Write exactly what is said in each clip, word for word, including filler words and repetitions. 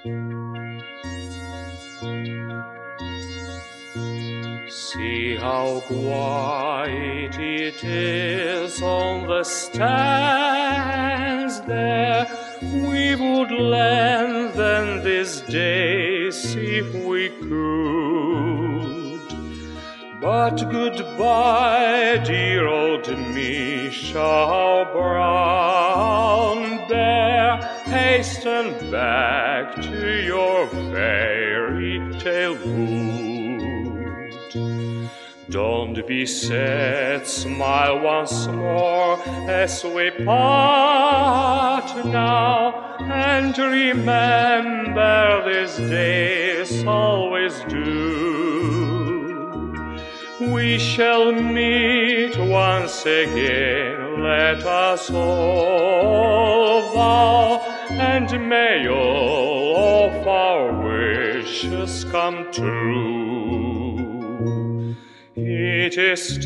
See how quiet it is on the stands there. We would lengthen this days if we could. But goodbye, dear old Misha Brown Bear, hasten back to your fairy tale wood. Don't be sad, smile once more as we part now, and remember these days always do. We shall meet once again, let us all vow, and may all of our wishes come true. It is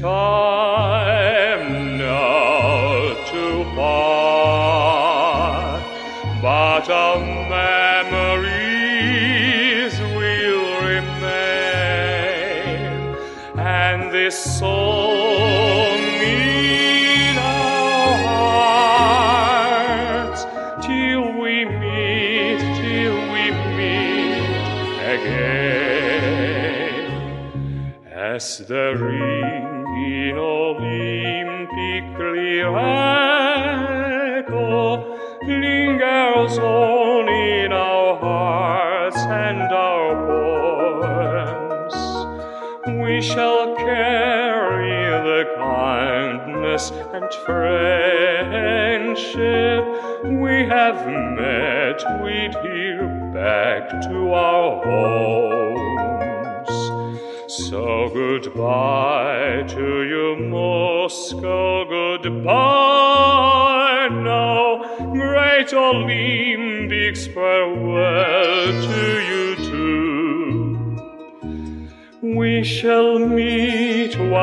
time now to part, but our memories will remain, and this song in our hearts till we meet, till we meet again. As the ring in Olympic clear echo lingers on in our hearts and our poems, we shall carry the kindness and friendship we have met with here back to our homes. So goodbye to you, Moscow, goodbye now, great Olympics, farewell to you too. We shall meet